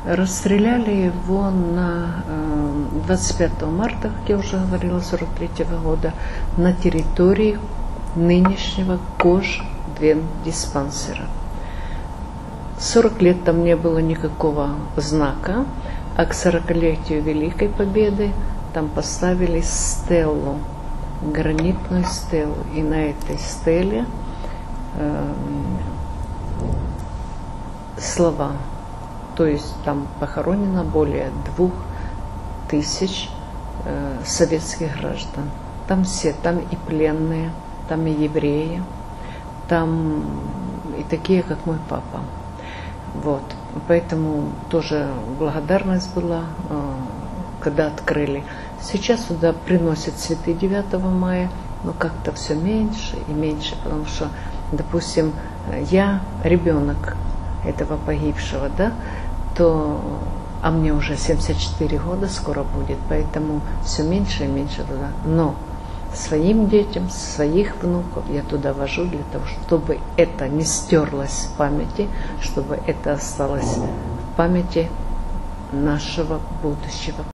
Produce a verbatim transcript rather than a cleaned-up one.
Расстреляли его на двадцать пятого марта, как я уже говорила, сорок третьего года, на территории нынешнего кожвендиспансера. сорок лет там не было никакого знака, а к сорокалетию Великой Победы там поставили стелу, гранитную стелу. И на этой стеле э, слова. То есть там похоронено более двух тысяч э, советских граждан. Там все, там и пленные, там и евреи, там и такие, как мой папа. Вот. Поэтому тоже благодарность была, э, когда открыли. Сейчас сюда приносят цветы девятого мая, но как-то все меньше и меньше, потому что, допустим, я ребенок этого погибшего, да, то, а мне уже семьдесят четыре года скоро будет, поэтому все меньше и меньше туда. Но своим детям, своих внуков я туда вожу для того, чтобы это не стерлось в памяти, чтобы это осталось в памяти нашего будущего